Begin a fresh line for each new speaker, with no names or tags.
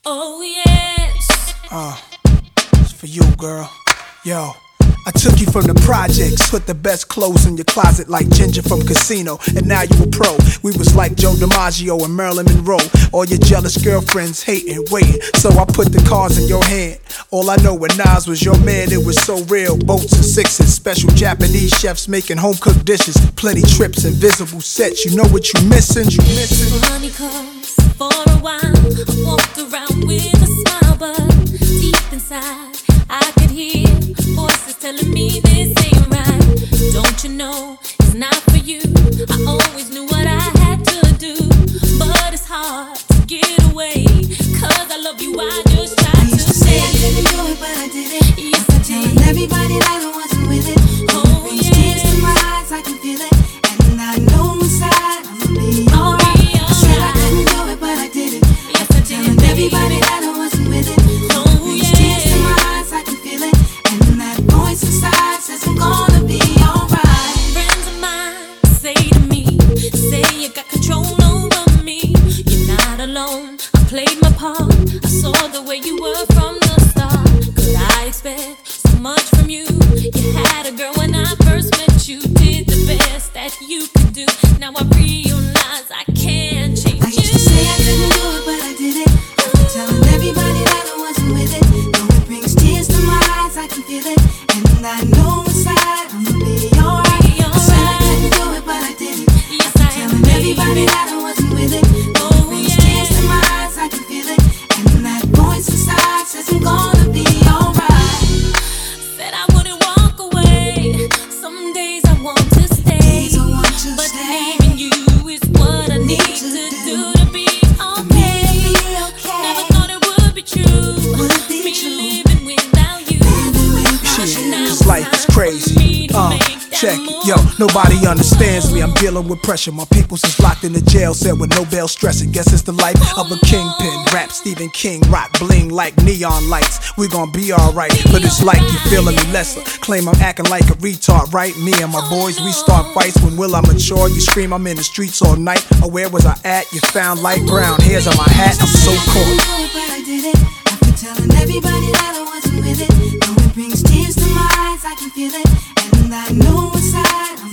Oh yes.
It's for you, girl. Yo, I took you from the projects, put the best clothes in your closet like Ginger from Casino, and now you a pro. We was like Joe DiMaggio and Marilyn Monroe. All your jealous girlfriends hating, waiting, so I put the cards in your hand. All I know when Nas was your man, it was so real. Boats and sixes, special Japanese chefs making home-cooked dishes, plenty trips, invisible sets. You know what you missing? You missing?
Honeycombs for a while. I walked around with a smile, but deep inside I could hear voices telling me this ain't right. Don't you know it's not for you? I always knew what I had to do, but it's hard to get away. Cause I love you, I just tried
to say I couldn't do it, but I did it.
Yes, I did.
Telling everybody that I wasn't with it.
Oh,
brings tears to my eyes, I can feel it. And I know inside I'ma be alright. I said I couldn't do it, but I did it.
Yes, I did.
Telling everybody that I wasn't with it. Brings tears to my eyes, I can feel it. And that voice inside says I'm gonna be alright.
Friends of mine say to me, say you got control over me. You're not alone, I played my part. I saw the way you were from the start. Could I expect so much from you? You had a girl when I first met you. Did the best that you could do. Now I realize I can't change
I used to say I couldn't do it, but I did it. After telling everybody that I wasn't with it. Though it brings tears to my eyes, I can feel it. And I know inside I'ma be alright. I said I couldn't do it, but I did it.
Yes,
After
I
telling everybody that I wasn't with it. Though it brings tears to my eyes, I can feel it. And that voice inside says I'm gonna be alright.
Said I wouldn't walk away. Some days I want to stay,
Days I want to
but
stay.
leaving you is what I need to do to be okay. Never thought it would be true. Me living without you.
Shit, this life is crazy. Check it, yo, nobody understands me. I'm dealing with pressure. My peoples is locked in the jail cell with no bail stressing. Guess it's the life of a kingpin. Rap Stephen King, rock bling like neon lights. We gon' be alright, but it's like you feeling me lesser. Claim I'm acting like a retard, right? Me and my boys, we start fights. When will I mature? You scream I'm in the streets all night. Or where was I at? You found light brown hairs on my hat. I'm so cold.
But I did it. After telling everybody that I wasn't with it. Though it brings tears to my eyes, I can feel it. And I know inside